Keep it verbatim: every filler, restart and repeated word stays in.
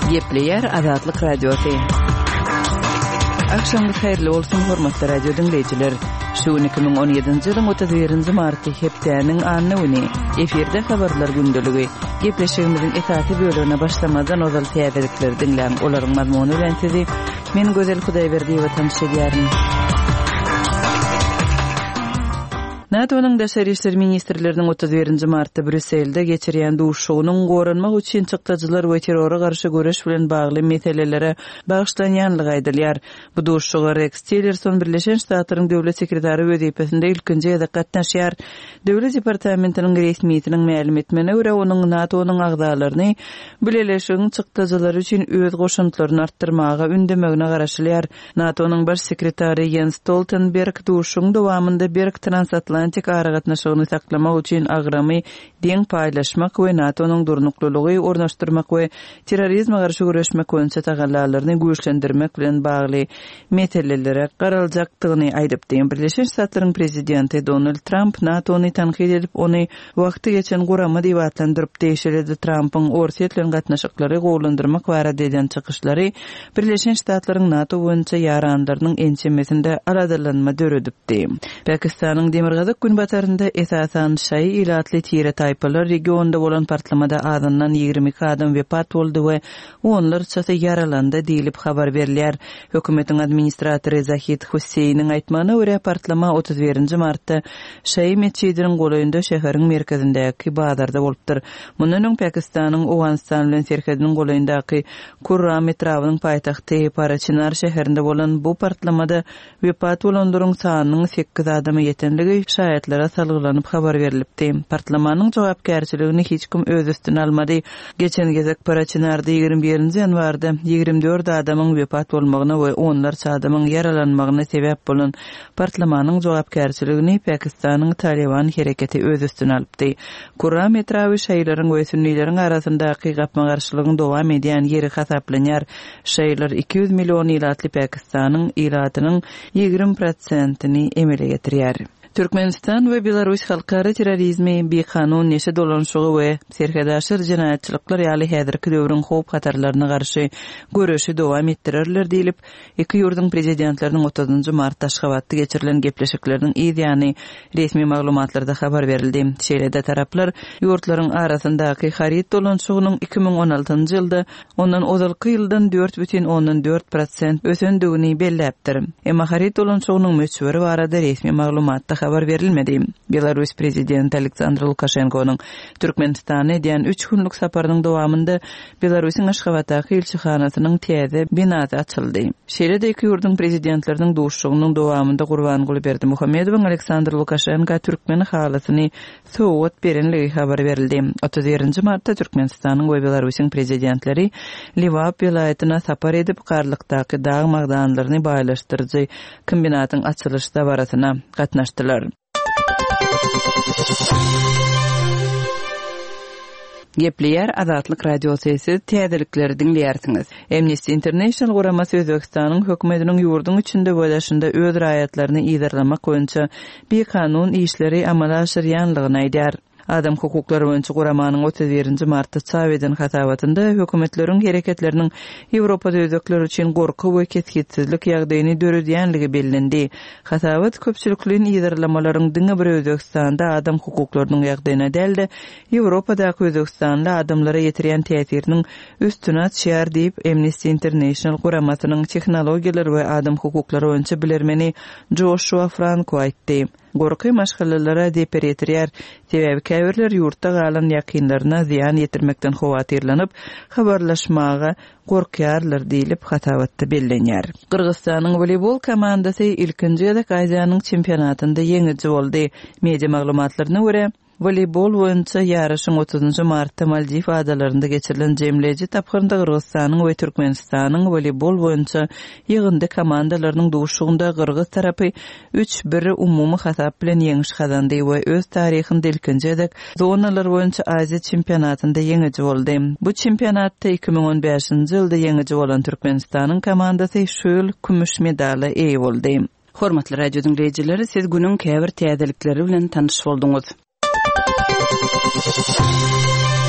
Gepleyer Azatlyk Radiosu. Akşamınız hayırlı olsun hormatly radio dinleyijiler. Şu iki bin on yedinji ýylyň otuz birinji marty hepdeniň anny güni. Eferde habarlar gündüligi. Gepleşigimiziň esasy bölümine başlamadan ozal täzelikleri dinläň. Olaryň mazmuny bilen sizi men Gözel Hudaýberdiýewa tanışyk edýärim. NATO'nun Daşary işler ministrleriniň otuz birinji martda Brüsselde geçirýän duşugynyň goranmak üçin çykdyjylar we terrora garşy göreş bilen bagly meselelere bagışlanýanlygy aýdylýar. Bu duşugy Rex Tillerson Birleşen Ştatlaryň döwlet sekretary wezipesinde ilkinji ýa-da gatnaşýar. Döwlet departamentiniň resmiýetiniň ma'lum etmegine görä onuň NATO'nun agzalaryny bileleşigiň çykdyjylary üçin öz goşuntlaryny artdyrmaga ündemegine garaşylýar. NATO'nun baş sekretary Jens Stoltenberg duşugyň dowamında berk transatlantik Atlantik aragatnaşygyny saklamak üçin agramy deň paýlaşmak we NATO'nun durnuklulygy ornaşdyrmak we terrorizme garşy güreşmek boýunça tagallalaryny güýçlendirmek bilen bagly meselelere garaljakdygyny aýdypdy. Birleşen Ştatlaryň prezidenti Donald Trump NATO'ny tanqid edip ony wagty geçen gurama diýip atlandyryp deýşeledi. Trump'yň orsetlen gatnaşyklary gowlandyrmak barada eden çykyşlary Birleşen Ştatlaryň NATO boýunça ýaranlarynyň ençemesinde aradarlanma döredipdi. Pakistanyň Demirgazyk gün batarynda esasan şaý ilatly tire taýpalar regionda bolan partlamada adamdan ýigirmi iki adam wepat boldy we onlar çata yaralandy diýilip habar berilýär. Hökümetiň administratory Zahid Husseyniň aýtmagyna görä partlama otuz birinji martda şaý meçidiniň goýunda şäheriň merkezindäki bazarda bolupdyr. Mundan Pakistanyň Awganistan bilen serhediniň goýundaky Kurram etrawynyň paýtagty Parachinar şäherinde bolan bu partlamada wepat bolanlaryň sanynyň sekiz adamy ýetenligi şaýatlara salgylanyp habar berilipdi. Partlamanyň jogapkärçiligini hiç kim öz üstüne almady. Geçen gezek Parachinarda ýygrimi birinji ýanwarda ýygrimi dört adamyň wepat bolmagyna we onlarça adamyň yaralanmagyna sebäp bolan partlamanyň jogapkärçiligini Pakistanyň Taliban hereketi öz üstüne alypdy. Kurram etrawy şaýlaryň we sünniýleriň arasyndaky gapma garşylygyň dowam edýän ýeri hasaplanýar. Şaýlar iki yüz million ilatly Pakistanyň ilatynyň ýygrimi prosentini emele getirýär. Türkmenistan we Belarus halkara terrorizmi, bekanun neşe dolanşygy we serhadaşyr jinaýatçylyklar ýaly häzirki döwrüň howp hatarlaryna garşy göreşi dowam etdirirler diýilip, iki ýurdun prezidentleriniň otuzunji martda Aşgabatda geçirilen gepleşikleriniň ýa-ni resmi maglumatlarda habar berildi. Şeýle-de taraplar ýurtlaryň arasyndaky harit dolanşygynyň iki bin on altynjy ýylda ondan ozalky ýyldan dört бүтүн onuň dört prosent ösendigini belläpdir. Emma harit dolanşygynyň möçberi barada resmi maglumatda habar berilmedi. Belarus prezidenti Aleksandr Lukashenko'nun Türkmenistana edýän üç günlük saparynyň dowamında Belarusyň Aşgabatdaky elçihanasynyň täze binasy açyldy. Şeýle-de iki ýurdun prezidentleriniň duşugynyň dowamında Gurbanguly Berdimuhammedowyň Aleksandr Lukashenko Türkmen halasyny sowgat berenligi habar berildi. otuz birinji martda Türkmenistanyň we Belarusyň prezidentleri Livap vilayatyna sapar edip garlykdaky dağ magdanlaryny baýlaşdyrjy kombinatyň açylyş dabarasyna gatnaşdylar. Gepleyer Azatlyk Radiosu täzelikleri dinleýärsiňiz. Amnesty International guramasy Özbekistanyň hökümetiniň ýurdun içinde boýlaşynda öz raýatlaryny ýygyrlamak boýunça bir kanun işleri amala aşyrýanlygyny aýdýar. Adam hukuklary boýunça guramanyň otuz birinji martda çap eden hatabатynda hökümetleriň hereketleriniň Ýewropada özekler üçin gorky we keskitsizlik ýagdaýyny döredýänligi bellendi. Hatabat köpçülikliň ýygyrlamalaryň diňe bir Özbekistanda adam hukuklarynyň ýagdaýyna däldi. Ýewropadaky Özbekistanda adamlara ýetirýän täsiriniň üstüne çyar diýip Amnesty International guramasynyň tehnologiýalar we adam hukuklary boýunça bilermeni Joshua Franco aýtdy. Gorky maşgalallara deperetirýär, sebäbi käbirler ýurtda galan ýakynlaryna ziýan ýetirmekden howatyrlanyp, habarlaşmaga gorkýarlar diýilip hatabatda bellenýär. Kyrgyzstanyň voleybol komandasy ilkinji ýa-da Aziýanyň çempionatynda ýeňici boldy. Media maglumatlaryna görä, voleybol boýunça ýaraşyň otuzunji martda Maldiv adalarynda geçirilen jemleji tapgyrynda Kyrgyzstanyň we Türkmenistanyň voleybol boýunça ýygyndy komandalarynyň duşugynda Kyrgyz tarapy üç bir umumy hasap bilen ýeňiş kazandy we öz taryhynda ilkinji ýa-da zonalar boýunça Aziýa çempionatynda ýeňici boldy. Bu çempionatda iki bin on beşinji ýylda ýeňici bolan Türkmenistanyň komandasy şöl kümüş medala eýe boldy. Hormatly radio dinleyijileri, siz günüň käbir täzelikleri bilen tanyş bolduňyz.